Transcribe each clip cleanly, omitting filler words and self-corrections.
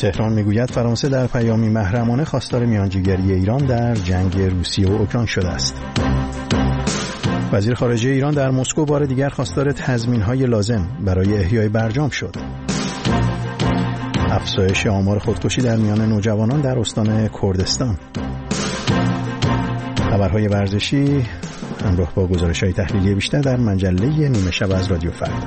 تهران میگوید فرانسه در پیامی محرمانه خواستار میانجیگری ایران در جنگ روسیه و اوکراین شده است. وزیر خارجه ایران در مسکو بار دیگر خواستار تضمین‌های لازم برای احیای برجام شد. افزایش آمار خودکشی در میان نوجوانان در استان کردستان. خبرهای ورزشی همراه با گزارش‌های تحلیلی بیشتر در مجله نیمه شب از رادیو فردا.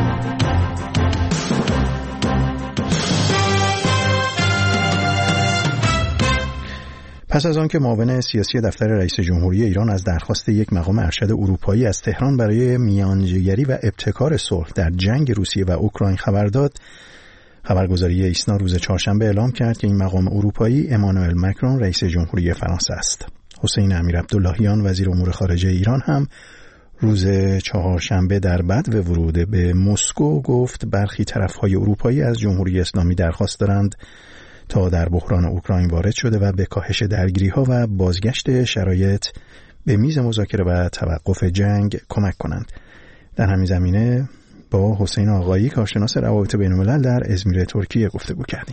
پس از آنکه معاون سیاسی دفتر رئیس جمهوری ایران از درخواست یک مقام ارشد اروپایی از تهران برای میانجیگری و ابتکار صلح در جنگ روسیه و اوکراین خبر داد، خبرگزاری ایسنا روز چهارشنبه اعلام کرد که این مقام اروپایی امانوئل مکرون رئیس جمهوری فرانسه است. حسین امیرعبداللهیان وزیر امور خارجه ایران هم روز چهارشنبه در بدو ورود به مسکو گفت برخی طرف‌های اروپایی از جمهوری اسلامی درخواست دارند تا در بحران اوکراین وارد شده و به کاهش درگیری‌ها و بازگشت شرایط به میز مذاکره و توقف جنگ کمک کنند. در همین زمینه با حسین آقایی کارشناس روابط بین‌الملل در ازمیر ترکیه گفتگو کردیم.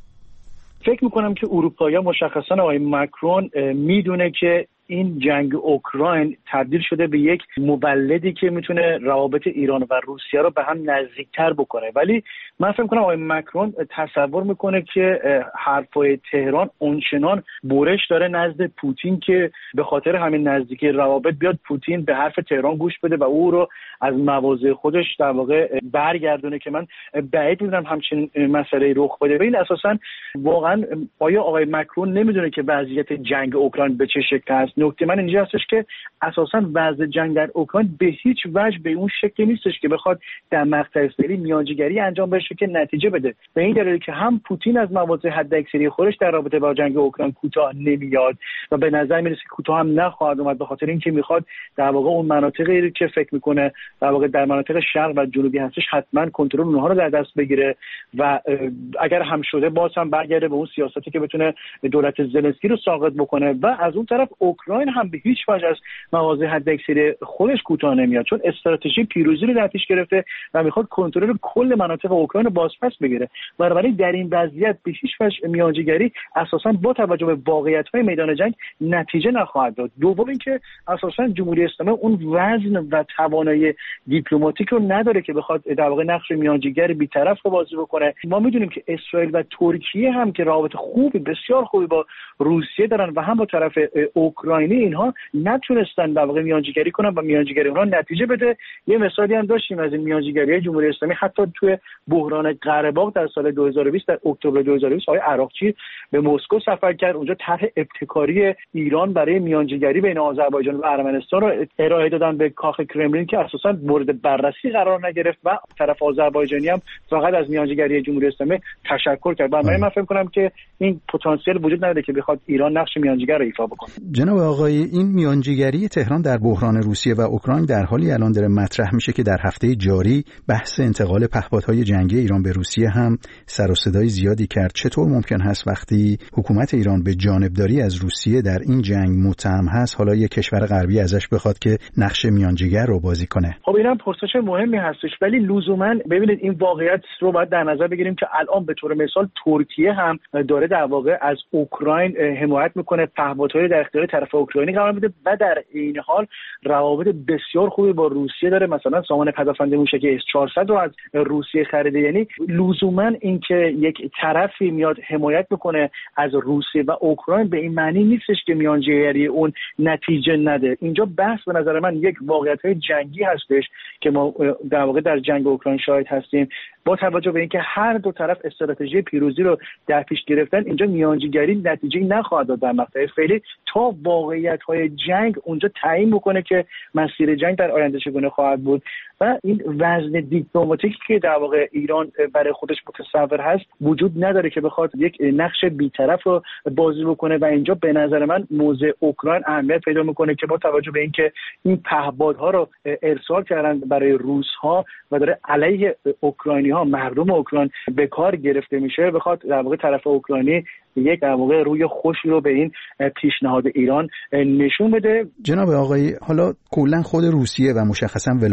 فکر می‌کنم که اروپایی‌ها مشخصاً آقای مکرون میدونه که این جنگ اوکراین تبدیل شده به یک مولدی که میتونه روابط ایران و روسیه رو به هم نزدیکتر بکنه، ولی من فکر می‌کنم آقای مکرون تصور میکنه که حرفای تهران اونچنان برش داره نزد پوتین که به خاطر همین نزدیکی روابط بیاد پوتین به حرف تهران گوش بده و او رو از مواضع خودش در واقع برگردونه که من بعید می‌دونم همچین مسئله رخ بده. ببین اساساً واقعا آیا آقای مکرون نمیدونه که وضعیت جنگ اوکراین به چه شکلی است؟ نکته من اینجا هستش که اساساً وضع جنگ در اوکراین به هیچ وجه به اون شکلی نیستش که بخواد در مقطع فعلی میانجیگری انجام بشه که نتیجه بده. به این دلیل که هم پوتین از مواضع حداکثری خودش در رابطه با جنگ اوکراین کوتاه نمیاد و به نظر میرسه که کوتاه هم نخواهد اومد، به خاطر اینکه میخواد در واقع اون مناطقی که فکر میکنه در واقع در مناطق شرق و جنوبی هستش حتما کنترل اونها رو در دست بگیره و اگر هم شده باز هم برگرده به اون سیاستی که بتونه دولت زلنسکی رو ساقط بکنه و از اون طرف اوکراین هم به هیچ وجه از مواضع حداکثری خودش کوتاه نمیاد، چون استراتژی پیروزی رو در پیش گرفته و میخواد کنترل کل مناطق اوکراین رو بازپس بگیره. بنابراین در این وضعیت به هیچ وجه میانجیگری اساساً با توجه به واقعیت‌های میدان جنگ نتیجه نخواهد داد. دوم اینکه اساساً جمهوری اسلامی اون وزن و توانایی دیپلماتیک رو نداره که بخواد در واقع نقش میانجیگر بی‌طرف رو بازی بکنه. ما میدونیم که اسرائیل و ترکیه هم که رابطه خوبی بسیار خوبی با روسیه دارن و هم با طرف اوکراینی اینها نتونستن در واقع میانجیگری کنن و میانجیگری اونها نتیجه بده. یه مثالی هم داشتیم از این میانجیگری جمهوری اسلامی حتی توی بحران قره باغ در سال 2020 در اکتبر 2020 آقای عراقچی به مسکو سفر کرد، اونجا طرح ابتکاری ایران برای میانجیگری بین آذربایجان و ارمنستان رو ارائه دادن به کاخ کرملین که اساساً مورد بررسی قرار نگرفت و طرف آذربایجانی هم فقط از میانجیگری جمهوری اسلامی تشکر کرد. بنابراین من فکر کنم که این پتانسیل وجود نداره که بخواد ایران نقش میانجیگر رو ایفا بکنه. جناب آقای، این میانجیگری تهران در بحران روسیه و اوکراین در حالی الان داره مطرح میشه که در هفته جاری بحث انتقال پهپادهای جنگی ایران به روسیه هم سر و صدای زیادی کرد. چطور ممکن هست وقتی حکومت ایران به جانبداری از روسیه در این جنگ متهم هست حالا یک کشور غربی ازش بخواد که نقش میانجیگر رو بازی کنه؟ خب اینم پرسش مهمی هستش، ولی لزوما ببینید این واقعیت رو باید در نظر بگیریم که الان به طور مثال ترکیه هم داره در واقع از اوکراین حمایت میکنه، پهپادهای در اختیار طرف اوکراینی قرار میده و در این حال روابط بسیار خوبی با روسیه داره. مثلا سامان پدافند موشکی S400 رو از روسیه خریده. یعنی لزوما اینکه یک طرفی میاد حمایت میکنه از روسیه و اوکراین به این معنی نیستش که میانجیگری اون نتیجه نده. اینجا بحث به نظر من یک واقعیت جنگی هستش که ما در واقع در جنگ اوکراین شاهد هستیم. با توجه به اینکه هر دو طرف استراتژی پیروزی رو در پیش گرفتن، اینجا میانجیگری نتیجه نخواهد داد در مقطع فعلی تا واقعیت‌های جنگ اونجا تعیین بکنه که مسیر جنگ در آینده چگونه خواهد بود. و این وزن دیپلماتیکی که در واقع ایران برای خودش متصور هست وجود نداره که بخواد یک نقش بی‌طرف رو بازی بکنه و اینجا به نظر من موضع اوکراین اهمیت پیدا میکنه که با توجه به اینکه این پهپادها رو ارسال کردن برای روس‌ها و داره علیه اوکراینی‌ها، مردم اوکراین به کار گرفته میشه، بخواد در واقع طرف اوکراینی یک در واقع روی خوشی رو به این پیشنهاد ایران نشون بده. جناب آقای، حالا کلا خود روسیه و مشخصا ولادیمیر پوتین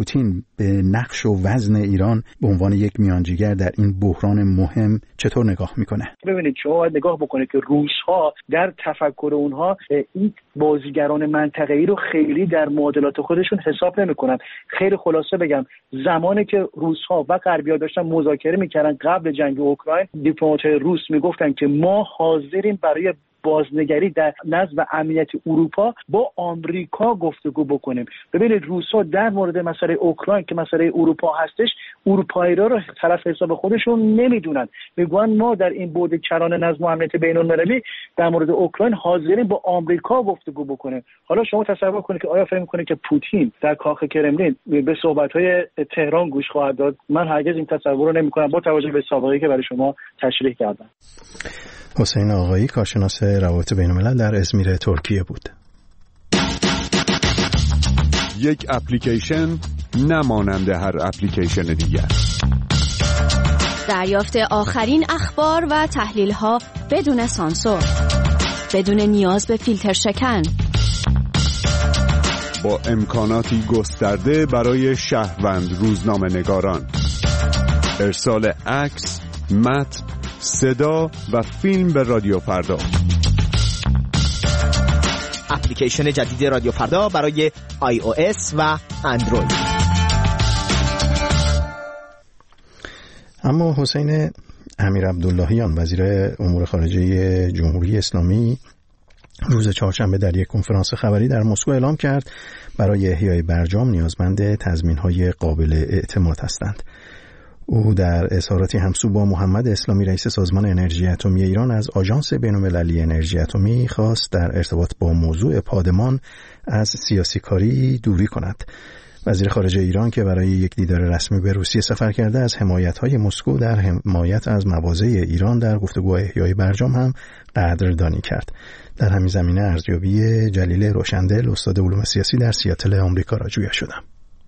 پوتین به نقش و وزن ایران به عنوان یک میانجیگر در این بحران مهم چطور نگاه میکنه؟ ببینید شما باید نگاه بکنید که روس‌ها در تفکر اونها این بازیگران منطقه‌ای رو خیلی در معادلات خودشون حساب نمی‌کنن. خیلی خلاصه بگم، زمانی که روس‌ها و غربی‌ها داشتن مذاکره می‌کردن قبل جنگ اوکراین، دیپلمات‌های روس میگفتن که ما حاضریم برای بازنگری در نظم امنیت اروپا با آمریکا گفتگو بکنیم. ببینید روس‌ها در مورد مسئله اوکراین که مسئله اروپا هستش، اروپایی‌ها رو طرف حساب خودشون نمیدونن. میگن ما در این بعد کلان نظم و امنیت بین‌المللی در مورد اوکراین حاضرین با آمریکا گفتگو بکنیم. حالا شما تصور کنید که آیا فکر می‌کنید که پوتین در کاخ کرملین به صحبت‌های تهران گوش خواهد داد؟ من هرگز این تصور رو نمی‌کنم با توجه به سابقه‌ای که برای شما تشریح کردم. حسین آقایی، کارشناس روابط بین‌الملل در ازمیر ترکیه بود. یک اپلیکیشن نمانند هر اپلیکیشن دیگر. دریافت آخرین اخبار و تحلیل‌ها بدون سانسور، بدون نیاز به فیلتر شکن، با امکاناتی گسترده برای شهروند روزنامه‌نگاران. ارسال عکس، متن، صدا و فیلم به رادیو فردا. اپلیکیشن جدید رادیو فردا برای iOS و اندروید. اما حسین امیرعبداللهیان، وزیر امور خارجه جمهوری اسلامی، روز چهارشنبه در یک کنفرانس خبری در مسکو اعلام کرد برای احیای برجام نیازمند تضمین‌های قابل اعتماد هستند. او در اظهاراتی همسو با محمد اسلامی رئیس سازمان انرژی اتمی ایران از آژانس بین‌المللی انرژی اتمی خواست در ارتباط با موضوع پادمان از سیاسی کاری دوری کند. وزیر خارجه ایران که برای یک دیدار رسمی به روسیه سفر کرده از حمایت‌های مسکو در حمایت از مواضع ایران در گفتگو احیای برجام هم قدردانی کرد. در همین زمینه ارزیابی جلیل روشندل، استاد علوم سیاسی در سیاتل آمریکا را جویا شدم.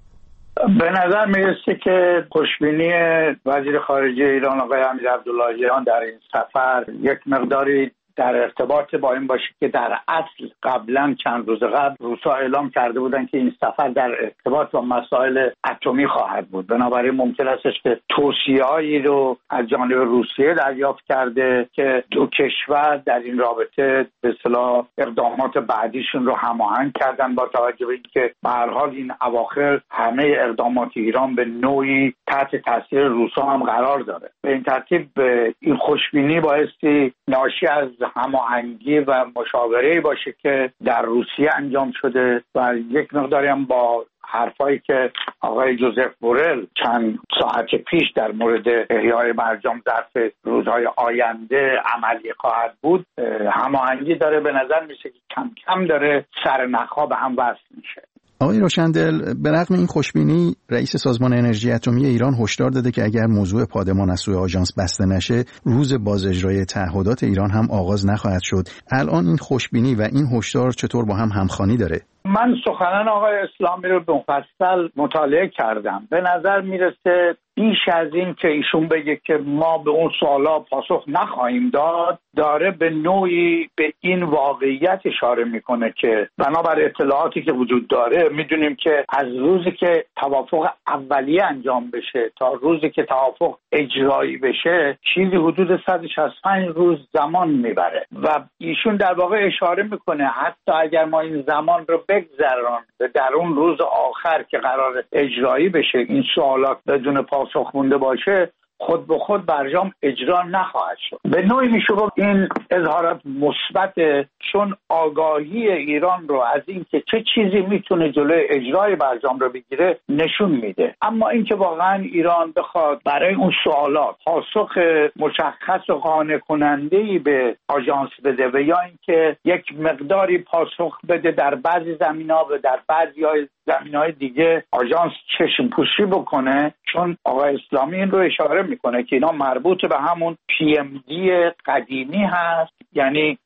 به نظر میرسه که خوشبینی وزیر خارجه ایران آقای امیرعبداللهیان در این سفر یک مقداری در ارتباط با این باشه که در اصل قبلا چند روز قبل روس‌ها اعلام کرده بودن که این سفر در ارتباط با مسائل اتمی خواهد بود. بنابراین ممکن است که توصیه‌هایی رو از جانب روسیه دریافت کرده که دو کشور در این رابطه به اصطلاح اقدامات بعدیشون رو هماهنگ کردن، با توجه به اینکه به هر حال این اواخر همه اقدامات ایران به نوعی تحت تاثیر روس‌ها هم قرار داره. به این ترتیب این خوشبینی بایستی ناشی از هماهنگی و مشاوره باشه که در روسیه انجام شده و یک مقداری هم با حرفایی که آقای جوزف بورل چند ساعت پیش در مورد احیای برجام ظرف روزهای آینده عملی خواهد بود هماهنگی داره. به نظر میشه که کم کم داره سرنخ‌ها به هم وصل میشه. آقای روشندل، به رغم این خوشبینی، رئیس سازمان انرژی اتمی ایران هشدار داده که اگر موضوع پادمان از سوی آژانس بسته نشه، روز باز-اجرای تعهدات ایران هم آغاز نخواهد شد. الان این خوشبینی و این هشدار چطور با هم همخوانی داره؟ من سخنان آقای اسلامی رو مفصل مطالعه کردم. به نظر میرسه بیش از این که ایشون بگه که ما به اون سوالا پاسخ نخواهیم داد، داره به نوعی به این واقعیت اشاره میکنه که بنابر اطلاعاتی که وجود داره میدونیم که از روزی که توافق اولیه انجام بشه تا روزی که توافق اجرایی بشه چیزی حدود 165 روز زمان میبره و ایشون در واقع اشاره میکنه حتی اگر ما این زمان رو بگذران در اون روز آخر که قرار اجرایی بشه این سوالات بدون پاسخ مونده باشه، خود به خود برجام اجرا نخواهد شد. به نوعی میشه گفت این اظهارات مثبت، چون آگاهی ایران رو از اینکه چه چیزی میتونه جلوی اجرای برجام رو بگیره نشون میده. اما اینکه واقعا ایران بخواد برای اون سوالات پاسخ مشخص و قانع کننده‌ای به آژانس بده و یا اینکه یک مقداری پاسخ بده در بعضی زمینه‌ها و در بعضی زمینه‌های دیگه آژانس چشم پوشی بکنه، چون آقای اسلامی این رو اشاره میکنه که اینا مربوط به همون PMD قدیمی هست، یعنی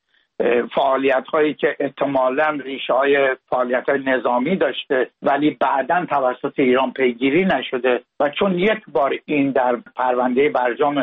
فعالیت هایی که احتمالاً ریشه های فعالیت های نظامی داشته ولی بعداً توسط ایران پیگیری نشده و چون یک بار این در پرونده برجام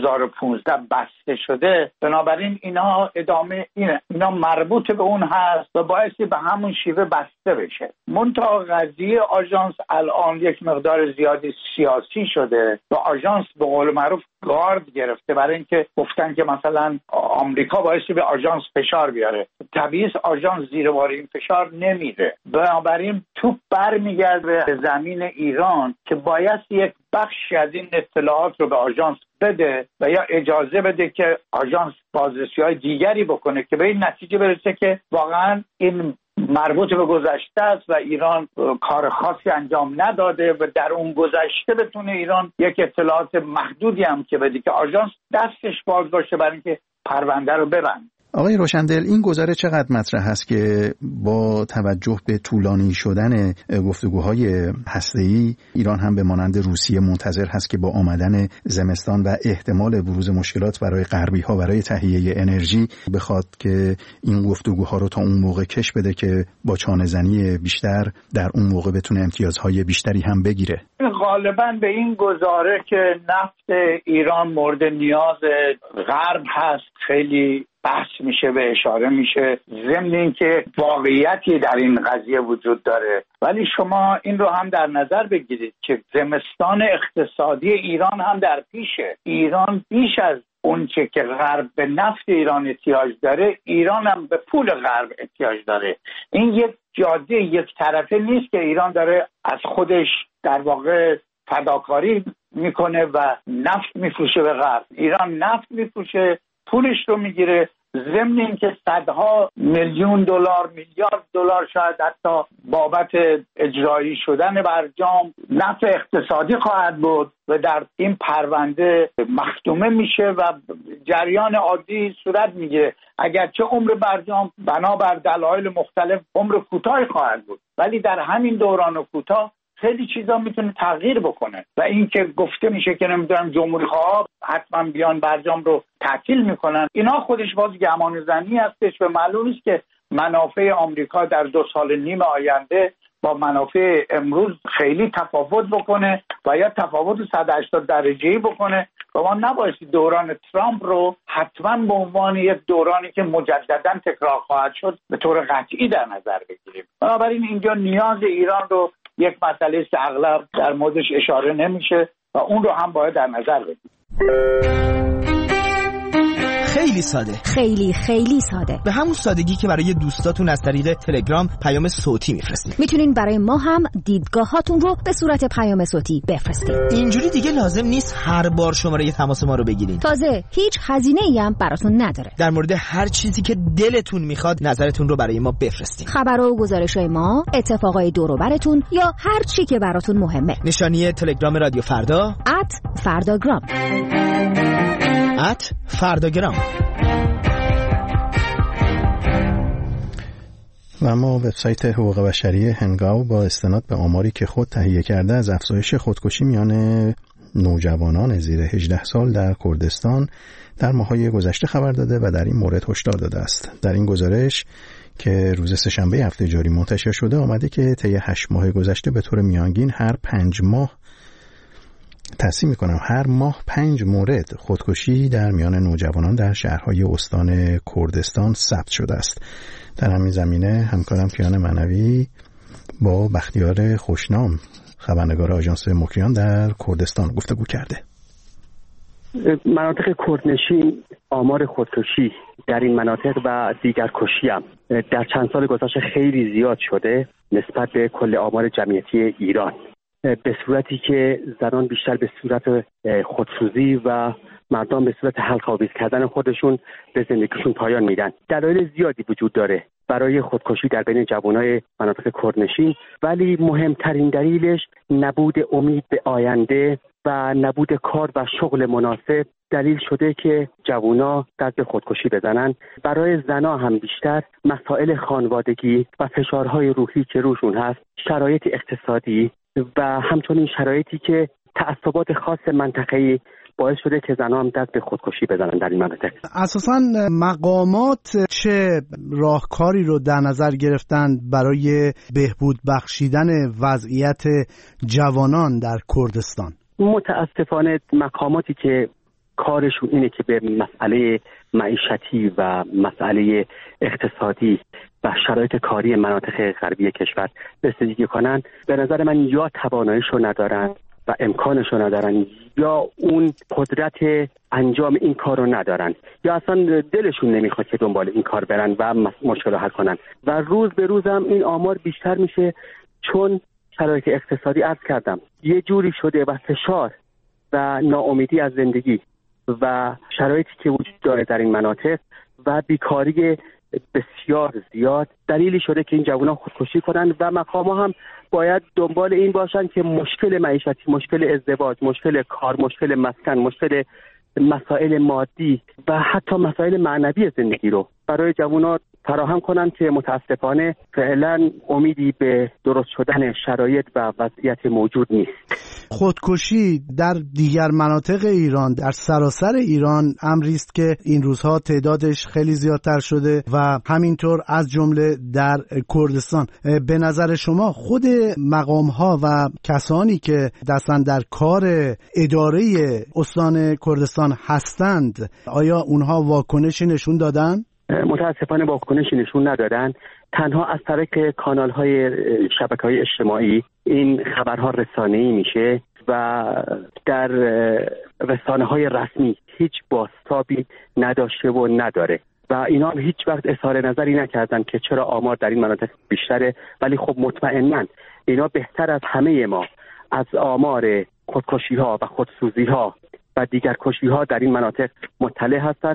2015 بسته شده، بنابراین اینا ادامه اینا مربوط به اون هست و باعثی به همون شیوه بسته بسته بشه. منتها قضیه آژانس الان یک مقدار زیادی سیاسی شده و آژانس به قول معروف گارد گرفته، برای اینکه گفتن که مثلا آمریکا باعث به آژانس فشار بیاره. طبیعی است آژانس زیر بار این فشار نمیره، بنابراین توپ برمیگرده به زمین ایران که باید یک بخشی از این اطلاعات رو به آژانس بده و یا اجازه بده که آژانس بازرسی‌های دیگری بکنه که به این نتیجه برسه که واقعا این مربوط به گذشته است و ایران کار خاصی انجام نداده و در اون گذشته بتونه ایران یک اطلاعات محدودی هم که بده که آژانس دستش باز باشه برای اینکه پرونده رو ببند. آقای روشندل، این گزاره چقدر مطرح هست که با توجه به طولانی شدن گفتگوهای هسته‌ای ایران هم به مانند روسیه منتظر هست که با آمدن زمستان و احتمال بروز مشکلات برای غربی‌ها برای تهیه انرژی بخواد که این گفتگوها رو تا اون موقع کش بده که با چانه‌زنی بیشتر در اون موقع بتونه امتیازهای بیشتری هم بگیره؟ غالباً به این گزاره که نفت ایران مورد نیاز غرب هست خیلی بحث میشه و اشاره میشه، ضمن اینکه واقعیتی در این قضیه وجود داره. ولی شما این رو هم در نظر بگیرید که زمستان اقتصادی ایران هم در پیشه. ایران بیش از اونچه که غرب به نفت ایران احتیاج داره، ایران هم به پول غرب احتیاج داره. این یک جاده یک طرفه نیست که ایران داره از خودش در واقع فداکاری میکنه و نفت میفروشه به غرب. ایران نفت میفروشه، پولش رو میگیره، ضمن اینکه صدها میلیون دلار، میلیارد دلار شاید حتی بابت اجرایی شدن برجام نفع اقتصادی خواهد بود و در این پرونده مختومه میشه و جریان عادی صورت میگیره. اگرچه عمر برجام بنابر دلایل مختلف عمر کوتاهی خواهد بود، ولی در همین دوران کوتاه خیلی چیزا میتونه تغییر بکنه و این که گفته میشه که نمیدونم جمهوری‌خواها حتما بیان برجام رو تعطیل میکنن، اینا خودش باز گمانه‌زنی هستش و معلوم است که منافع آمریکا در 2 سال نیم آینده با منافع امروز خیلی تفاوت بکنه و یا تفاوت 180 درجه‌ای بکنه و ما نباید دوران ترامپ رو حتما به عنوان یک دورانی که مجددا تکرار خواهد شد به طور قطعی در نظر بگیریم. بنابراین اینجا نیاز ایران رو یک مسئله است که اغلب در موردش اشاره نمیشه و اون رو هم باید در نظر بگیریم. خیلی ساده، خیلی ساده، به همون سادگی که برای دوستاتون از طریق تلگرام پیام صوتی میفرستید. میتونین برای ما هم دیدگاهاتون رو به صورت پیام صوتی بفرستید. اینجوری دیگه لازم نیست هر بار شماره تماس ما رو بگیرین. تازه هیچ هزینه‌ای هم براتون نداره. در مورد هر چیزی که دلتون میخواد نظرتون رو برای ما بفرستین. خبر و گزارش‌های ما، اتفاقای دور و براتون یا هر چی که براتون مهمه. نشانی تلگرام رادیو فردا @فرداگرام. @فرداگرام. و اما وبسایت حقوق بشری هنگاو با استناد به آماری که خود تهیه کرده از افزایش خودکشی میان نوجوانان زیر 18 سال در کردستان در ماه‌های گذشته خبر داده و در این مورد هشدار داده است. در این گزارش که روز سه‌شنبه هفته جاری منتشر شده آمده که طی 8 ماه گذشته به طور میانگین هر 5 مورد خودکشی در میان نوجوانان در شهرهای استان کردستان ثبت شده است. در همین زمینه همکارم کیان معنوی با بختیار خوشنام خبرنگار آژانس مکریان در کردستان گفتگو کرده. مناطق کردنشین آمار خودکشی در این مناطق و دیگر کشی هم در چند سال گذشته خیلی زیاد شده نسبت به کل آمار جمعیتی ایران، به صورتی که زنان بیشتر به صورت خودسوزی و مردان به صورت حلق‌آویز کردن خودشون به زندگیشون پایان میدن. دلایل زیادی وجود داره برای خودکشی در بین جوانای مناطق کردنشین، ولی مهمترین دلیلش نبود امید به آینده و نبود کار و شغل مناسب دلیل شده که جوونا دست به خودکشی بزنن. برای زنا هم بیشتر مسائل خانوادگی و فشارهای روحی که روشون هست، شرایط اقتصادی و همچنین شرایطی که تعصبات خاص منطقه‌ای باعث شده که زنها هم دست به خودکشی بزنن در این مناطق. اساساً مقامات چه راهکاری رو در نظر گرفتن برای بهبود بخشیدن وضعیت جوانان در کردستان؟ متاسفانه مقاماتی که کارشون اینه که به مسئله معیشتی و مسئله اقتصادی و شرایط کاری مناطق غربی کشور رسیدگی کنن، به نظر من یا تواناییشو ندارن و امکانشو ندارن یا اون قدرت انجام این کار رو ندارن یا اصلا دلشون نمیخواد که دنبال این کار برن و مشکل رو حل کنن و روز به روز هم این آمار بیشتر میشه، چون شرایط اقتصادی عرض کردم یه جوری شده و فشار و ناامیدی از زندگی و شرایطی که وجود داره در این مناطق و بیکاری بسیار زیاد دلیلی شده که این جوانان خودکشی کنن و مقام‌ها هم باید دنبال این باشن که مشکل معیشتی، مشکل ازدواج، مشکل کار، مشکل مسکن، مشکل مسائل مادی و حتی مسائل معنوی زندگی رو برای جوانان فراهم کنن که متاسفانه فعلا امیدی به درست شدن شرایط و وضعیت موجود نیست. خودکشی در دیگر مناطق ایران، در سراسر ایران امری است که این روزها تعدادش خیلی زیادتر شده و همینطور از جمله در کردستان. به نظر شما خود مقام‌ها و کسانی که دستن در کار اداره استان کردستان هستند، آیا اونها واکنشی نشون دادن؟ متاسفانه واکنشی نشون ندادن. تنها از طریق کانال‌های شبکه‌های اجتماعی این خبرها رسانه‌ای میشه و در رسانه‌های رسمی هیچ بازتابی نداشته و نداره و اینا هم هیچ وقت اظهار نظری نکردن که چرا آمار در این مناطق بیشتره، ولی خب مطمئناً اینا بهتر از همه ما از آمار خودکشی‌ها و خودسوزی‌ها و دیگر کشی‌ها در این مناطق مطلع هستند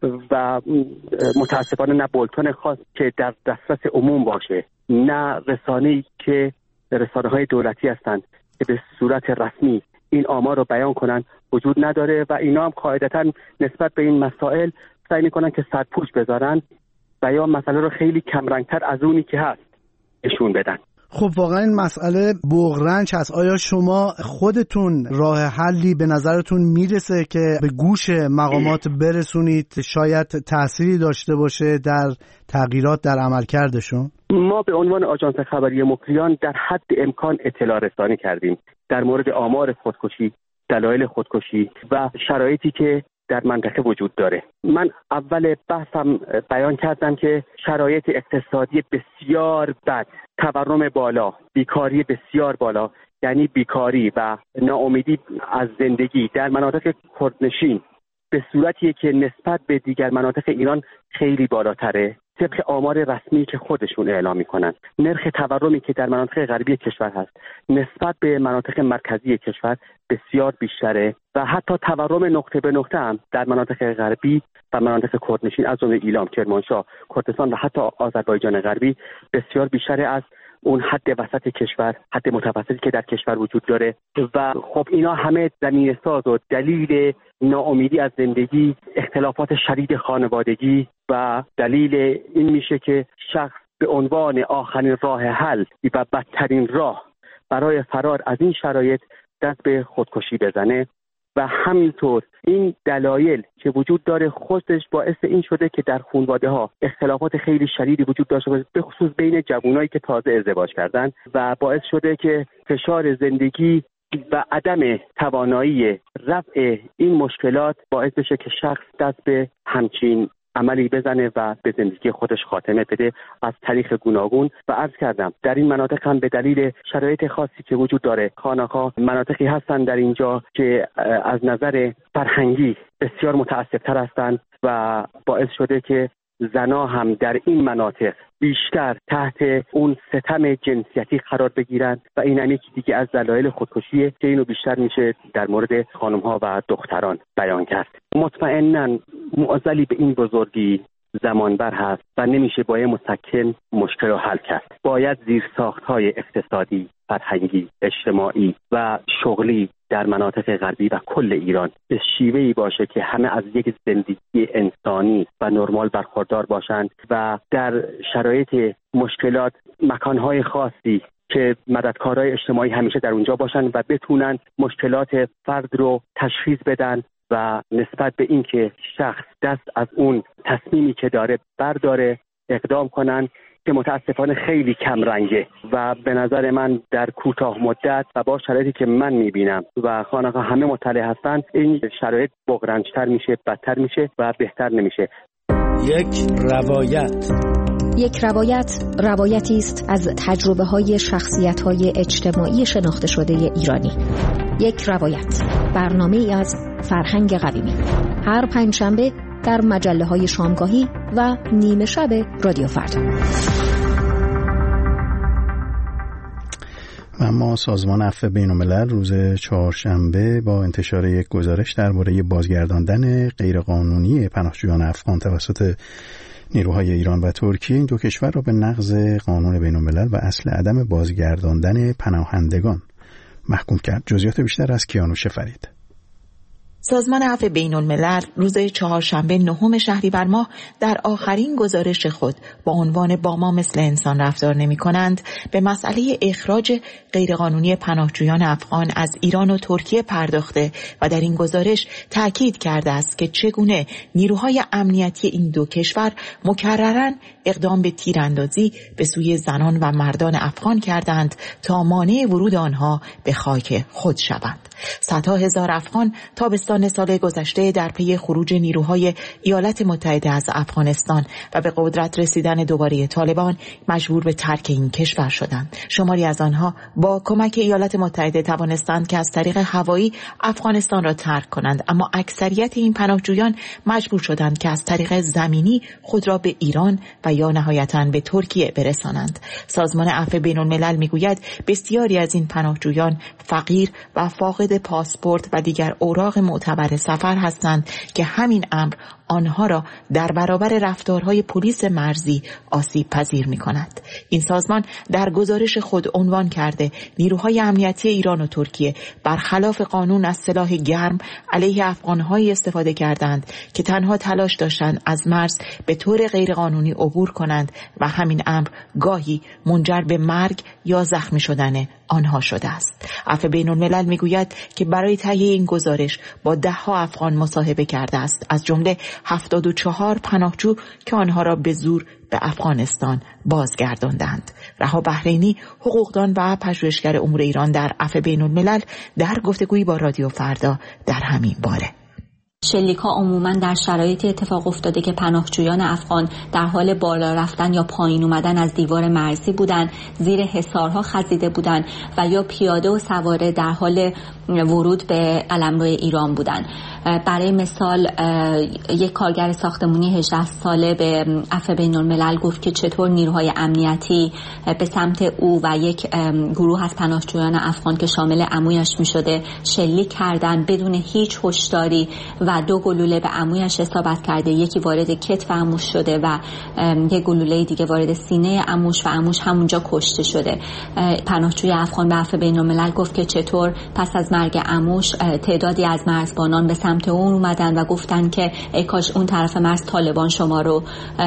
و متاسفانه نه بولتن خاص که در دسترس عموم باشه، نه رسانه‌ای که رسانه‌های دولتی هستند که به صورت رسمی این آمار رو بیان کنن وجود نداره و اینا هم قاعدتاً نسبت به این مسائل سعی می‌کنن که سرپوش بذارن و یا مسئله رو خیلی کمرنگ‌تر از اونی که هست نشون بدن. خب واقعا این مسئله بغرنج هست. آیا شما خودتون راه حلی به نظرتون میرسه که به گوش مقامات برسونید شاید تأثیری داشته باشه در تغییرات در عملکردشون؟ ما به عنوان آژانس خبری مکریان در حد امکان اطلاع رسانی کردیم در مورد آمار خودکشی، دلایل خودکشی و شرایطی که در منطقه وجود داره. من اول بحثم بیان کردم که شرایط اقتصادی بسیار بد، تورم بالا، بیکاری بسیار بالا، یعنی بیکاری و ناامیدی از زندگی در مناطق کردنشین به صورتیه که نسبت به دیگر مناطق ایران خیلی بالاتره. طبق آمار رسمی که خودشون اعلام میکنن، نرخ تورمی که در مناطق غربی کشور هست نسبت به مناطق مرکزی کشور بسیار بیشتره و حتی تورم نقطه به نقطه هم در مناطق غربی و مناطق کردنشین از جمله ایلام، کرمانشاه، کردستان و حتی آذربایجان غربی بسیار بیشتره از اون حد وسط کشور، حد متوسطی که در کشور وجود داره و خب اینا همه زمینه‌ساز و دلیل ناامیدی از زندگی، اختلافات شدید خانوادگی و دلیل این میشه که شخص به عنوان آخرین راه حل و بدترین راه برای فرار از این شرایط دست به خودکشی بزنه و همینطور این دلایل که وجود داره خودش باعث این شده که در خانواده‌ها اختلافات خیلی شدیدی وجود داشته باشه، به خصوص بین جوانایی که تازه ازدواج کردن و باعث شده که فشار زندگی و عدم توانایی رفع این مشکلات باعث بشه که شخص دست به همچین عملی بزنه و به زندگی خودش خاتمه بده از طریق گوناگون. و عرض کردم در این مناطق هم به دلیل شرایط خاصی که وجود داره، خانه‌ها مناطقی هستن در اینجا که از نظر فرهنگی بسیار متعصب‌تر هستند و باعث شده که زنا هم در این مناطق بیشتر تحت اون ستم جنسیتی قرار بگیرن و این هم یکی دیگه از دلایل خودکشیه که اینو بیشتر میشه در مورد خانم‌ها و دختران بیان کرد. مطمئناً معضلی به این بزرگی زمان بر هست و نمیشه با یه مسکن مشکل رو حل کرد. باید زیرساخت‌های اقتصادی، فرهنگی، اجتماعی و شغلی در مناطق غربی و کل ایران به شیوهی باشه که همه از یک زندگی انسانی و نرمال برخوردار باشند و در شرایط مشکلات مکانهای خاصی که مددکارای اجتماعی همیشه در اونجا باشن و بتونن مشکلات فرد رو تشخیص بدن و نسبت به این که شخص دست از اون تصمیمی که داره برداره اقدام کنن که متاسفانه خیلی کم رنگه و به نظر من در کوتاه مدت و با شرایطی که من میبینم و خانه‌ها همه مطلع هستن این شرایط بغرنج‌تر میشه، بدتر میشه و بهتر نمیشه. یک روایت یک روایت روایتی است از تجربه‌های شخصیت‌های اجتماعی شناخته شده ایرانی. یک روایت، برنامه‌ای از فرهنگ قویمی. هر پنجشنبه در مجله‌های شامگاهی و نیمه شب رادیو فردا. و اما سازمان عفو بین‌الملل روز چهارشنبه با انتشار یک گزارش درباره بازگرداندن غیرقانونی پناهجویان افغان توسط نیروهای ایران و ترکیه این دو کشور را به نقض قانون بین‌الملل و اصل عدم بازگرداندن پناهندگان محکوم کرد. جزئیات بیشتر از کیانوش فرید. سازمان عفو بین‌الملل روز چهارشنبه 9 شهریور ماه در آخرین گزارش خود با عنوان با ما مثل انسان رفتار نمی‌کنند به مسئله اخراج غیرقانونی پناهجویان افغان از ایران و ترکیه پرداخته و در این گزارش تاکید کرده است که چگونه نیروهای امنیتی این دو کشور مکرراً اقدام به تیراندازی به سوی زنان و مردان افغان کردند تا مانع ورود آنها به خاک خود شوند. صدها هزار افغان تابستان سال گذشته در پی خروج نیروهای ایالات متحده از افغانستان و به قدرت رسیدن دوباره طالبان مجبور به ترک این کشور شدند. شماری از آنها با کمک ایالات متحده توانستند که از طریق هوایی افغانستان را ترک کنند، اما اکثریت این پناهجویان مجبور شدند که از طریق زمینی خود را به ایران و یا نهایتاً به ترکیه برسانند. سازمان عفو بین‌الملل میگوید بسیاری از این پناهجویان فقیر و فاقد پاسپورت و دیگر اوراق معتبر سفر هستند که همین امر آنها را در برابر رفتارهای پلیس مرزی آسیب پذیر می کند. این سازمان در گزارش خود عنوان کرده نیروهای امنیتی ایران و ترکیه برخلاف قانون از سلاح گرم علیه افغان‌هایی استفاده کردند که تنها تلاش داشتند از مرز به طور غیرقانونی عبور کنند و همین امر گاهی منجر به مرگ یا زخمی شدن آنها شده است. عفو بین‌الملل میگوید که برای تهیه این گزارش با 10 افغان مصاحبه کرده است، از جمله 74 پناهجو که آنها را به زور به افغانستان بازگرداندند. رها بحرینی، حقوقدان و پژوهشگر امور ایران در عفو بین‌الملل در گفتگویی با رادیو فردا در همین باره شلیک‌ها عموماً در شرایطی اتفاق افتاده که پناهجویان افغان در حال بالا رفتن یا پایین اومدن از دیوار مرزی بودند، زیر حصارها خزیده بودند و یا پیاده و سواره در حال ورود به قلمرو ایران بودند. برای مثال یک کارگر ساختمانی 18 ساله به عفو بین‌الملل گفت که چطور نیروهای امنیتی به سمت او و یک گروه از پناهجویان افغان که شامل عمویش می‌شده شلیک کردن بدون هیچ هشداری و 2 گلوله به عمویش اصابت کرده، یکی وارد کتف عموش شده و یک گلوله دیگه وارد سینه عموش و عموش همونجا کشته شده. پناهجوی افغان به عفو بین‌الملل گفت که چطور پس از مرگ عموش تعدادی از مرزبانان به سمت اون اومدن و گفتن که ای کاش اون طرف مرز طالبان شما رو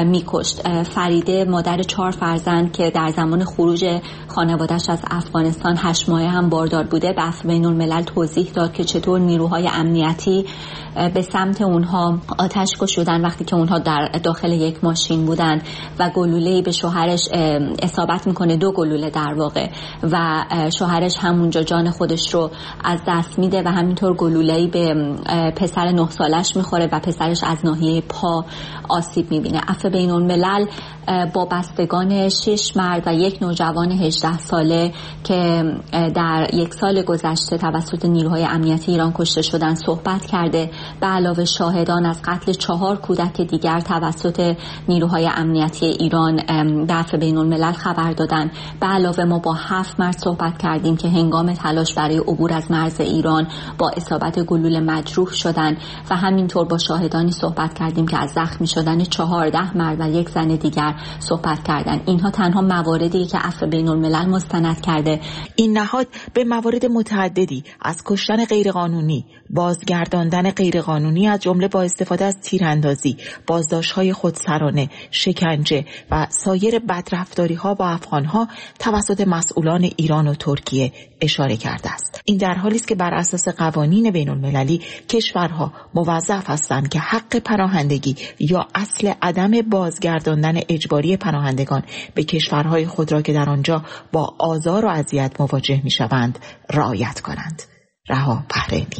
میکشت. فریده مادر 4 فرزند که در زمان خروج خانواده‌اش از افغانستان 8 ماهه هم باردار بوده به عفو بین‌الملل توضیح داد که چطور نیروهای امنیتی به سمت اونها آتش گشودن وقتی که اونها در داخل یک ماشین بودن و گلوله‌ای به شوهرش اصابت میکنه، 2 گلوله در واقع، و شوهرش همونجا جان خودش رو از دست میده و همینطور گلوله‌ای به پسر 9 سالش میخوره و پسرش از ناحیه پا آسیب میبینه. عفو بین‌الملل با بستگان 6 مرد و 1 نوجوان 18 ساله که در 1 سال گذشته توسط نیروهای امنیتی ایران کشته شدن صحبت کرده. به علاوه شاهدان از قتل 4 کودک دیگر توسط نیروهای امنیتی ایران در عفو بین‌الملل خبر دادن. به علاوه ما با 7 مرد صحبت کردیم که هنگام تلاش برای عبور از مرز ایران با اصابت گلوله مجروح شدن و همینطور با شاهدانی صحبت کردیم که از زخمی شدن 14 مرد و 1 زن دیگر صحبت کردن. اینها تنها مواردی که عفو بین‌الملل مستند کرده. این نهاد به موارد متعددی از کشتن غیرقانونی، بازگرداندن غیرقانونی از جمله با استفاده از تیراندازی، بازداشت‌های خودسرانه، شکنجه و سایر بدرفتاری‌ها با افغان‌ها توسط مسئولان ایران و ترکیه اشاره کرده است. این در حالی است که بر اساس قوانین بین‌المللی کشورها موظف هستند که حق پناهندگی یا اصل عدم بازگرداندن اجباری پناهندگان به کشورهای خود را که در آنجا با آزار و اذیت مواجه می‌شوند رعایت کنند. رها بحرینی.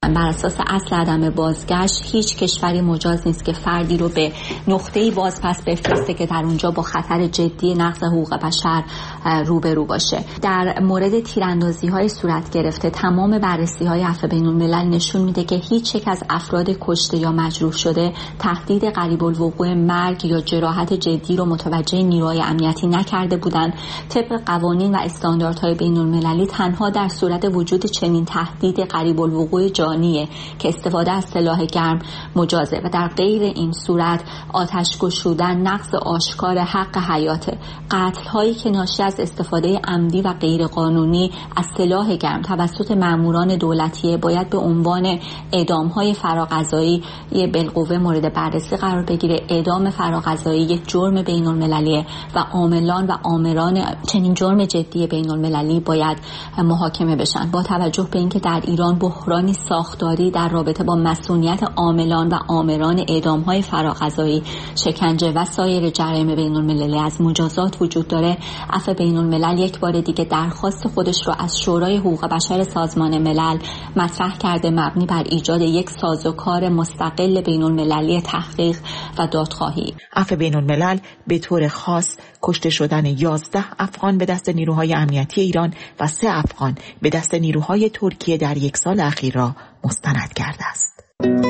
بر اساس اصل عدم بازگشت هیچ کشوری مجاز نیست که فردی رو به نقطه‌ای بازپس بفرسته که در اونجا با خطر جدی نقض حقوق بشر روبرو باشه. در مورد تیراندازی‌های صورت گرفته تمام بررسی‌های عفو بین‌الملل نشون میده که هیچ یک از افراد کشته یا مجروح شده تهدید قریب الوقوع مرگ یا جراحت جدی رو متوجه نیروهای امنیتی نکرده بودند. طبق قوانین و استانداردهای بین‌المللی تنها در صورت وجود چنین تهدید قریب الوقوع جانیه که استفاده از سلاح گرم مجازه و در غیر این صورت آتش گشودن نقض آشکار حق حیاته. قتل هایی که ناشی از استفاده عمدی و غیر قانونی از سلاح گرم توسط ماموران دولتی باید به عنوان اعدام های فراغذایی بالقوه مورد بررسی قرار بگیره. اعدام فراغذایی یک جرم بین المللیه و عاملان و آمران چنین جرم جدی بین المللی باید محاکمه بشن. با توجه به اینکه در ایران بحرانی ساختاری در رابطه با مسئولیت عاملان و آمران اعدام های فراغذایی، شکنجه و سایر جرایم بین المللی از مجازات وجود داره، عفو بین الملل یک بار دیگه درخواست خودش رو از شورای حقوق بشر سازمان ملل مطرح کرده، مبنی بر ایجاد یک سازوکار مستقل بین المللی تحقیق و دادخواهی. عفو بین الملل به طور خاص کشته شدن 11 افغان به دست نیروهای امنیتی ایران و 3 افغان به دست نیروهای ترکیه در یک سال اخیر را مستند کرده است.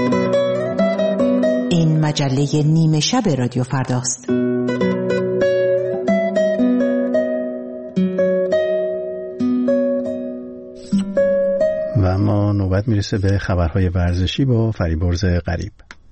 این مجله نیمه شب رادیو فرداست. و ما نوبت میرسه به خبرهای ورزشی با فریبرز غریب.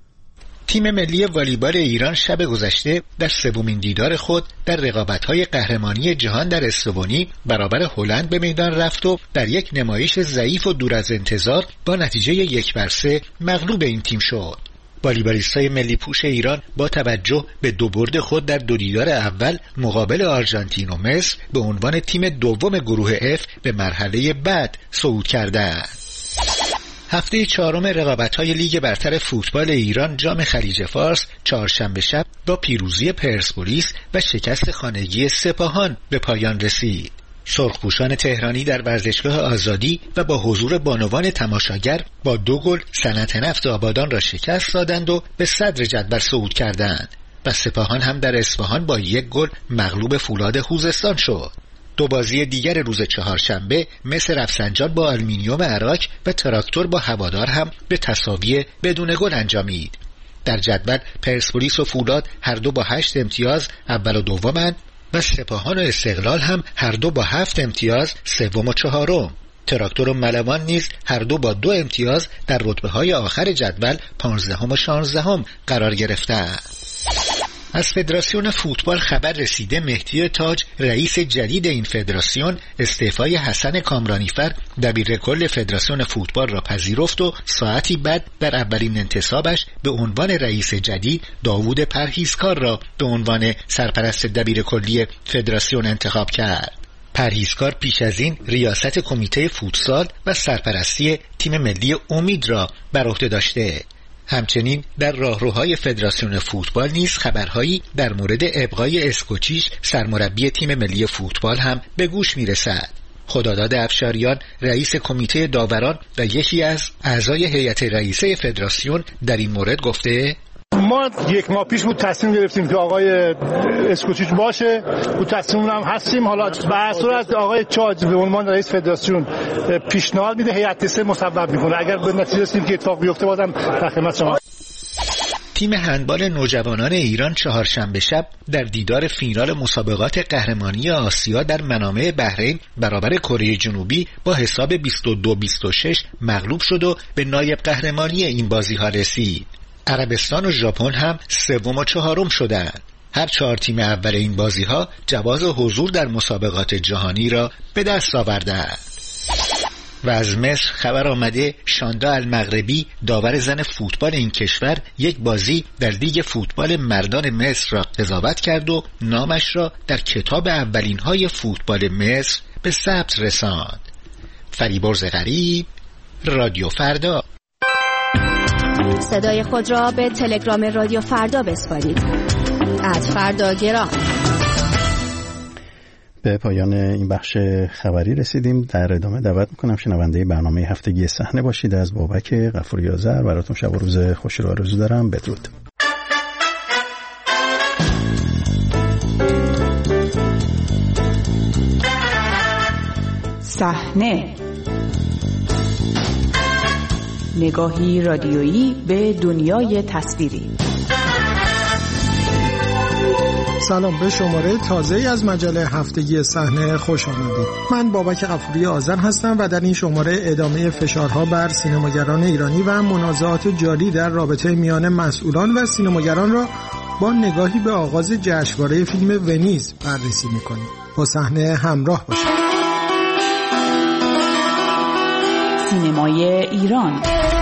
تیم ملی والیبال ایران شب گذشته در سومین دیدار خود در رقابت‌های قهرمانی جهان در اسلوونی برابر هلند به میدان رفت و در یک نمایش ضعیف و دور از انتظار با نتیجه 1-3 مغلوب این تیم شد. والیبالیستای ملی پوش ایران با توجه به 2 برد خود در 2 دیدار اول مقابل آرژانتین و مصر به عنوان تیم دوم گروه F به مرحله بعد صعود کردند. هفته 4 رقابت‌های لیگ برتر فوتبال ایران جام خلیج فارس چهارشنبه شب با پیروزی پرسپولیس و شکست خانگی سپاهان به پایان رسید. سرخپوشان تهرانی در ورزشگاه آزادی و با حضور بانوان تماشاگر با 2 گل صنعت نفت آبادان را شکست دادند و به صدر جدول صعود کردند و سپاهان هم در اصفهان با 1 گل مغلوب فولاد خوزستان شد. 2 بازی دیگر روز چهارشنبه مصر رفسنجان با آلومینیوم عراق و تراکتور با هوادار هم به تساوی بدون گل انجامید. در جدول پرسپولیس و فولاد هر دو با 8 امتیاز اول و دومند و سپاهان و استقلال هم هر دو با 7 امتیاز سوم و چهارم. تراکتور و ملوان نیز هر دو با 2 امتیاز در رتبه‌های آخر جدول 15 و 16 قرار گرفتند. از فدراسیون فوتبال خبر رسیده مهدی تاج رئیس جدید این فدراسیون استعفای حسن کامرانیفر دبیرکل فدراسیون فوتبال را پذیرفت و ساعتی بعد در اولین انتصابش به عنوان رئیس جدید داوود پرهیزکار را به عنوان سرپرست دبیرکلی فدراسیون انتخاب کرد. پرهیزکار پیش از این ریاست کمیته فوتسال و سرپرستی تیم ملی امید را بر عهده داشته. همچنین در راهروهای فدراسیون فوتبال نیز خبرهایی در مورد ابقای اسکوچیش سرمربی تیم ملی فوتبال هم به گوش میرسد. خداداد افشاریان رئیس کمیته داوران و یکی از اعضای هیئت رئیسه فدراسیون در این مورد گفته: ما 1 ماه پیش بود تصمیم گرفتیم که آقای اسکوچیچ باشه، بود تصمیم هم هستیم. حالا به صورت آقای چاج به عنوان رئیس فدراسیون پیشنهاد میده، هیئت سه مصوب میکنه. اگر به نتیجه رسیدیم که اتفاق بیفته بازم در خدمت شما. تیم هندبال نوجوانان ایران چهارشنبه شب در دیدار فینال مسابقات قهرمانی آسیا در منامه بحرین برابر کره جنوبی با حساب 22-26 مغلوب شد و به نایب قهرمانی این بازی‌ها رسید. عربستان و ژاپن هم سوم و چهارم شدند. هر 4 تیم اول این بازی‌ها جواز حضور در مسابقات جهانی را به دست آوردند. و از مصر خبر آمده شاندا المغربی داور زن فوتبال این کشور یک بازی در لیگ فوتبال مردان مصر را قضاوت کرد و نامش را در کتاب اولین‌های فوتبال مصر به ثبت رساند. فریبرز غریب، رادیو فردا. صدای خود را به تلگرام رادیو فردا بسپارید. @فرداگرام. به پایان این بخش خبری رسیدیم. در ادامه دعوت میکنم شنونده برنامه هفتگی صحنه باشید. از بابک غفوری آذر براتون شب و روز خوشی رو آرزو دارم. بدرود. صحنه، نگاهی رادیویی به دنیای تصویری. سلام، به شماره تازه‌ای از مجله هفتگی صحنه خوش آمدید. من بابک غفوری آذر هستم و در این شماره ادامه فشارها بر سینماگران ایرانی و منازعات جاری در رابطه میان مسئولان و سینماگران را با نگاهی به آغاز جشنواره فیلم ونیز بررسی می‌کنیم. با صحنه همراه باشید. سینمای ایران.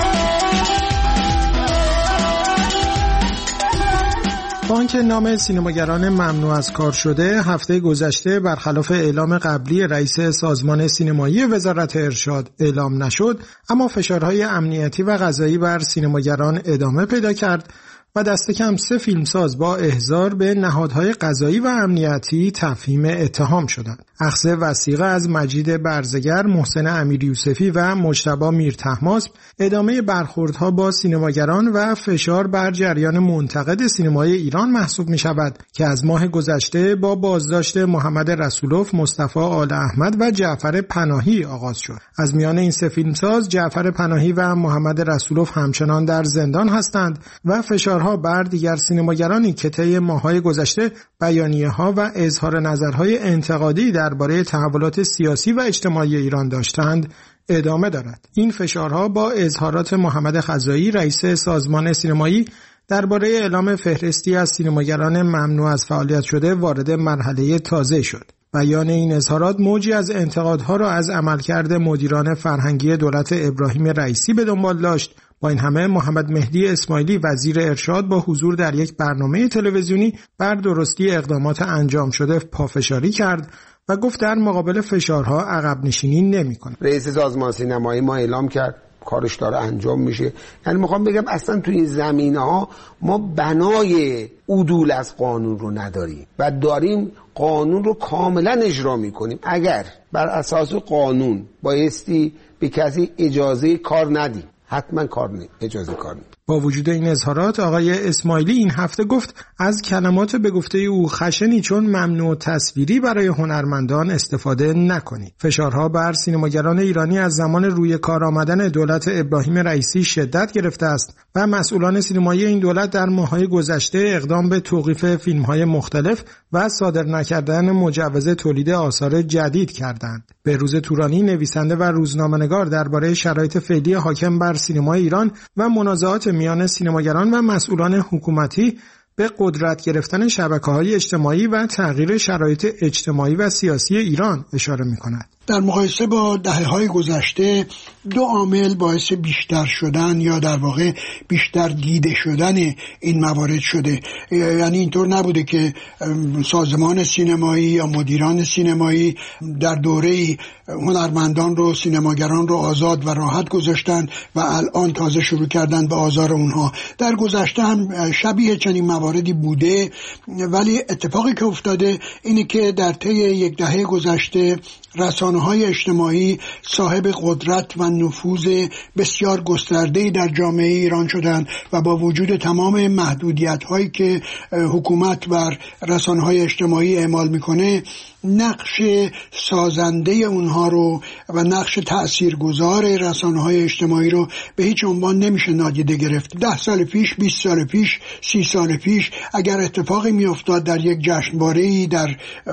با آنکه نام سینماگران ممنوع از کار شده، هفته گذشته برخلاف اعلام قبلی رئیس سازمان سینمایی وزارت ارشاد اعلام نشد، اما فشارهای امنیتی و قضایی بر سینماگران ادامه پیدا کرد و دست کم 3 فیلمساز با احضار به نهادهای قضایی و امنیتی تفهیم اتهام شدند. اخذ وثیقه از مجید برزگر، محسن امیریوسفی و مجتبی میرطهماسب، ادامه برخوردها با سینماگران و فشار بر جریان منتقد سینمای ایران محسوب می شود که از ماه گذشته با بازداشت محمد رسولوف، مصطفی آل احمد و جعفر پناهی آغاز شد. از میان این 3 فیلمساز جعفر پناهی و محمد رسولوف همچنان در زندان هستند و فشارها بر دیگر سینماگرانی که طی ماه‌های گذشته بیانیه‌ها و اظهار نظرهای انتقادی درباره تحولات سیاسی و اجتماعی ایران داشتند ادامه دارد. این فشارها با اظهارات محمد خزایی، رئیس سازمان سینمایی، درباره اعلام فهرستی از سینماگران ممنوع از فعالیت شده وارد مرحله تازه شد. بیان این اظهارات موجی از انتقادها را از عملکرد مدیران فرهنگی دولت ابراهیم رئیسی به دنبال داشت. با این همه محمد مهدی اسماعیلی وزیر ارشاد با حضور در یک برنامه تلویزیونی بر درستی اقدامات انجام شده پافشاری کرد و گفت در مقابل فشارها عقب نشینی نمی‌کند. رئیس سازمان سینمایی ما اعلام کرد کارش داره انجام میشه. یعنی میخوام بگم اصلا تو این زمینه‌ها ما بنای عدول از قانون رو نداریم و داریم قانون رو کاملا اجرا میکنیم. اگر بر اساس قانون بایستی به کسی اجازه کار ندیم، حتما اجازه کار ندیم. با وجود این اظهارات آقای اسماعیلی این هفته گفت از کلمات به گفته او خشنی چون ممنوع تصویری برای هنرمندان استفاده نکنید. فشارها بر سینماگران ایرانی از زمان روی کار آمدن دولت ابراهیم رئیسی شدت گرفته است و مسئولان سینمایی این دولت در ماه‌های گذشته اقدام به توقیف فیلم‌های مختلف و صادر نکردن مجوز تولید آثار جدید کردند. بهروز تورانی نویسنده و روزنامه‌نگار درباره شرایط فعلی حاکم بر سینمای ایران و منازعات میان سینماگران و مسئولان حکومتی به قدرت گرفتن شبکه‌های اجتماعی و تغییر شرایط اجتماعی و سیاسی ایران اشاره می‌کند. در مقایسه با دهه‌های گذشته 2 عامل باعث بیشتر شدن یا در واقع بیشتر دیده شدن این موارد شده. یعنی اینطور نبوده که سازمان سینمایی یا مدیران سینمایی در دوره‌ای هنرمندان رو، سینماگران رو آزاد و راحت گذاشتن و الان تازه شروع کردن به آزار اونها. در گذشته هم شبیه چنین مواردی بوده، ولی اتفاقی که افتاده اینه که در طی 1 دهه گذشته رسانه‌های اجتماعی صاحب قدرت و نفوذ بسیار گسترده‌ای در جامعه ایران شدند و با وجود تمام محدودیت‌هایی که حکومت بر رسانه‌های اجتماعی اعمال می‌کنه، نقش سازنده اونها رو و نقش تأثیرگذار رسانه‌های اجتماعی رو به هیچ عنوان نمیشه نادیده گرفت. 10 سال پیش، 20 سال پیش، 30 سال پیش اگر اتفاقی میافتاد در یک جشنواره‌ای در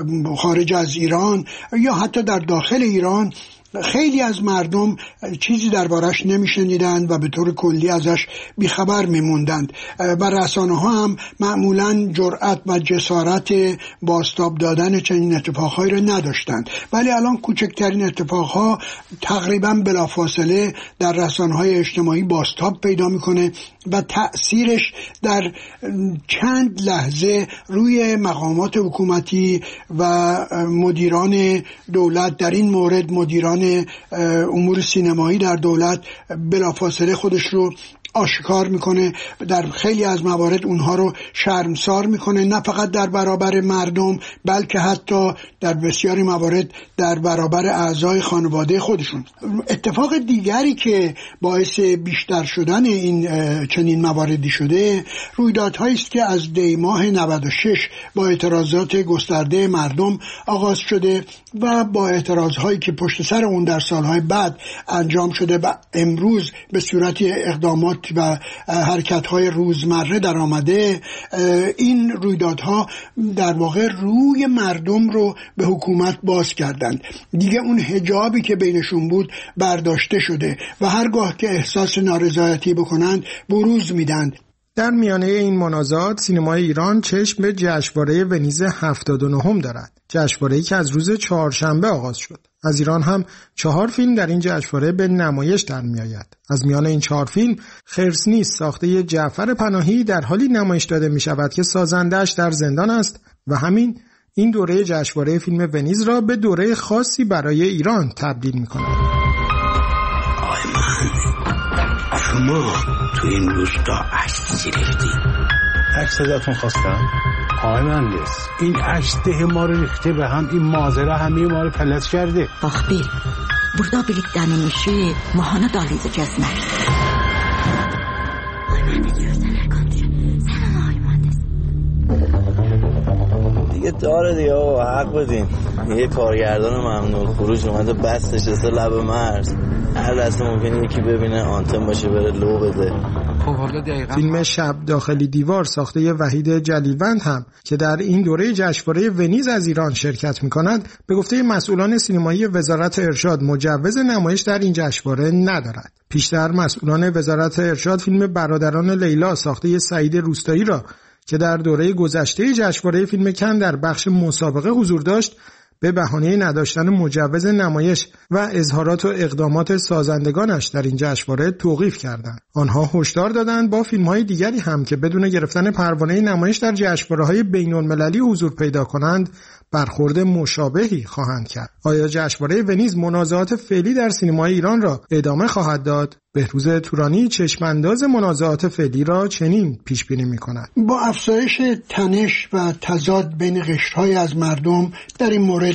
خارج از ایران یا حتی در داخل ایران، خیلی از مردم چیزی دربارش نمیشنیدند و به طور کلی ازش بیخبر میموندند و رسانه‌ها هم معمولاً جرأت و جسارت بازتاب دادن چنین اتفاقهایی را نداشتند. ولی الان کوچکترین اتفاقها تقریباً بلافاصله در رسانه‌های اجتماعی بازتاب پیدا میکنه و تأثیرش در چند لحظه روی مقامات حکومتی و مدیران دولت، در این مورد مدیران امور سینمایی در دولت، بلافاصله خودش رو آشکار میکنه، در خیلی از موارد اونها رو شرمسار میکنه، نه فقط در برابر مردم بلکه حتی در بسیاری موارد در برابر اعضای خانواده خودشون. اتفاق دیگری که باعث بیشتر شدن این چنین مواردی شده رویدادهایی است که از دی ماه 96 با اعتراضات گسترده مردم آغاز شده و با اعتراضهایی که پشت سر اون در سالهای بعد انجام شده و امروز به صورت اقدامات و حرکت‌های روزمره در آمده. این رویدادها در واقع روی مردم رو به حکومت باز کردند. دیگه اون حجابی که بینشون بود برداشته شده و هرگاه که احساس نارضایتی بکنند بروز میدند. در میانه این منازعات سینمای ایران چشم به جشنواره ونیز 79 دارد. جشنواره‌ای که از روز چهارشنبه آغاز شد. از ایران هم 4 فیلم در این جشنواره به نمایش در میآید. از میان این 4 فیلم خرس نیست ساخته جعفر پناهی در حالی نمایش داده می شود که سازنده‌اش در زندان است و همین این دوره جشنواره فیلم ونیز را به دوره خاصی برای ایران تبدیل می کند. شما تو این روستا عکس گرفتی؟ عکس ازتون خواستم؟ آقای مهندس این عکس ده ما رو ریخته به هم، این مازره همه ما رو پلت کرده. Bakbil, burada birliklərin işi mahana dalıydı gəzmək. Ay mən də gözlələr konuşuyor. Sən ona ay mühendis. دیگه داره دیگه آقا حق بدین. یه کارگردان ممنون خروج اومده بس نشسته لب مرز. هر لحظه ممکنه یکی ببینه آنتن باشه بره لو بده. فیلم شب داخلی دیوار ساخته وحید جلیلوند هم که در این دوره جشنواره ونیز از ایران شرکت می‌کند به گفته مسئولان سینمایی وزارت ارشاد مجوز نمایش در این جشنواره ندارد. پیشتر مسئولان وزارت ارشاد فیلم برادران لیلا ساخته سعید روستایی را که در دوره گذشته جشنواره فیلم کن در بخش مسابقه حضور داشت به بهانه نداشتن مجوز نمایش و اظهارات و اقدامات سازندگانش در این جشنواره توقیف کردند. آنها هشدار دادند با فیلم‌های دیگری هم که بدون گرفتن پروانه نمایش در جشنواره‌های بین‌المللی حضور پیدا کنند برخورد مشابهی خواهند کرد. آیا جشنواره ونیز منازعات فعلی در سینمای ایران را ادامه خواهد داد؟ بهروز تورانی چشمانداز منازعات فعلی را چنین پیش بینی می‌کند. با افزایش تنش و تضاد بین قشرهای از مردم در این مورد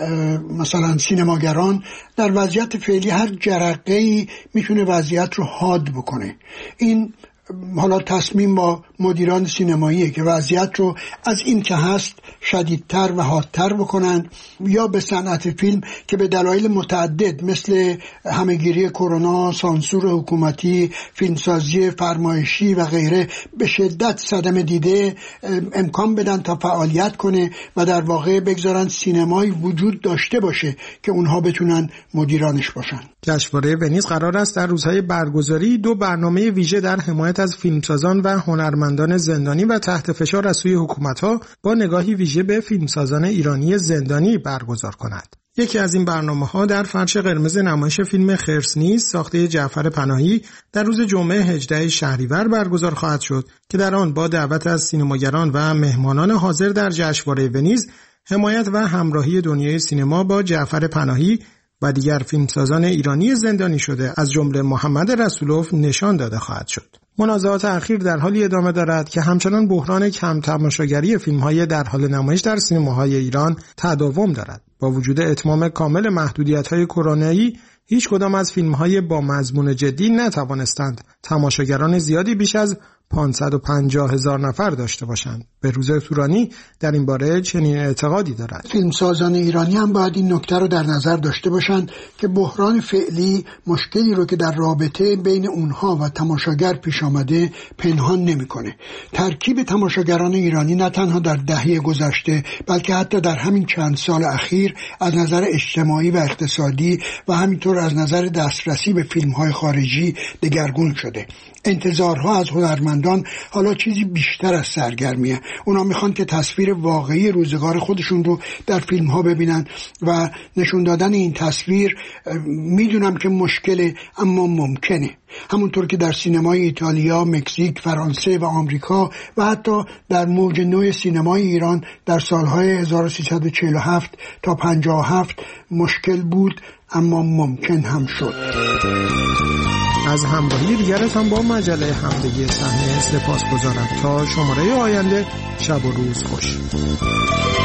مثلا سینماگران در وضعیت فعلی هر جرقه‌ای میتونه وضعیت رو حاد بکنه. این حالا تصمیم با مدیران سینماییه که وضعیت رو از این که هست شدیدتر و حادتر بکنن یا به صنعت فیلم که به دلایل متعدد مثل همهگیری کرونا، سانسور حکومتی، فیلمسازی فرمایشی و غیره به شدت صدمه دیده امکان بدن تا فعالیت کنه و در واقع بگذارن سینمایی وجود داشته باشه که اونها بتونن مدیرانش باشن. جشنواره ونیز قرار است در روزهای برگزاری 2 برنامه ویژه در حمایت از فیلمسازان و هنرمندان زندانی و تحت فشار از سوی حکومت‌ها با نگاهی ویژه به فیلمسازان ایرانی زندانی برگزار کند. یکی از این برنامه‌ها در فرش قرمز نمایش فیلم خرس نیست ساخته جعفر پناهی در روز جمعه 18 شهریور برگزار خواهد شد که در آن با دعوت از سینماگران و مهمانان حاضر در جشنواره ونیز حمایت و همراهی دنیای سینما با جعفر پناهی و دیگر فیلمسازان ایرانی زندانی شده از جمله محمد رسولوف نشان داده خواهد شد. منازعات اخیر در حالی ادامه دارد که همچنان بحران کم تماشاگری فیلم‌های در حال نمایش در سینماهای ایران تداوم دارد. با وجود اتمام کامل محدودیت‌های کرونایی هیچ کدام از فیلم‌های با مضمون جدی نتوانستند تماشاگران زیادی بیش از 550,000 نفر داشته باشند. بهروز تورانی در این باره چنین اعتقادی دارد. فیلمسازان ایرانی هم باید این نکته رو در نظر داشته باشند که بحران فعلی مشکلی رو که در رابطه بین اونها و تماشاگر پیش آمده پنهان نمی‌کنه. ترکیب تماشاگران ایرانی نه تنها در دهه گذشته بلکه حتی در همین چند سال اخیر از نظر اجتماعی و اقتصادی و همینطور از نظر دسترسی به فیلم‌های خارجی دگرگون شده. انتظارها از هنرمندان حالا چیزی بیشتر از سرگرمیه. اونا میخوان که تصویر واقعی روزگار خودشون رو در فیلم ها ببینن و نشون دادن این تصویر میدونم که مشکله اما ممکنه. همونطور که در سینمای ایتالیا، مکزیک، فرانسه و آمریکا و حتی در موج نو سینمای ایران در سالهای 1347 تا 57 مشکل بود اما ممکن هم شد. از همراهی دیگرتان با مجله همدیگه صحنه سپاسگزارم. تا شماره آینده شب و روز خوش.